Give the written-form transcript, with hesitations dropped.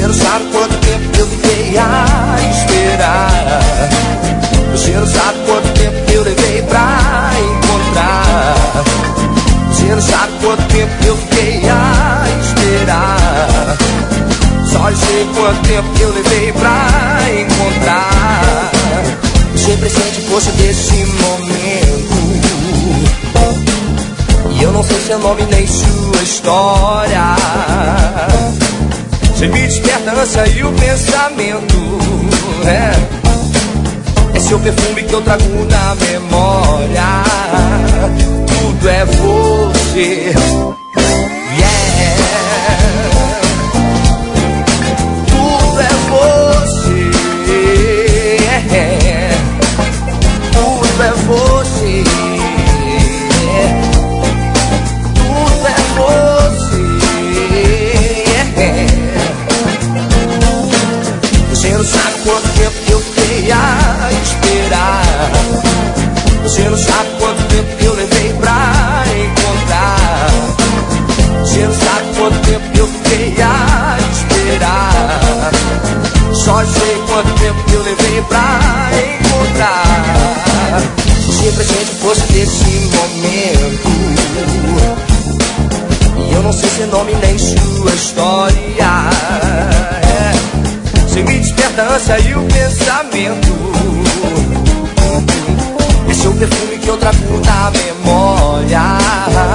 Você não sabe quanto tempo eu fiquei a esperar. Você não sabe quanto tempo eu levei pra encontrar. Você não sabe quanto tempo eu fiquei a esperar. Só sei quanto tempo eu levei pra encontrar. Sempre sente força desse momento. E eu não sei seu nome nem sua história. Você me desperta a ânsia e o pensamento. É seu perfume que eu trago na memória. Tudo é você. Tudo é você. Tudo é você. Tudo é você. Você não sabe quanto tempo eu fiquei a esperar. Você não sabe quanto tempo eu levei pra encontrar. Você não sabe quanto tempo eu fiquei a esperar. Só sei quanto tempo eu levei pra encontrar. Sempre sente força desse momento. E eu não sei seu nome nem sua história. Você me desperta a ânsia e o pensamento. É seu perfume que eu trago na memória.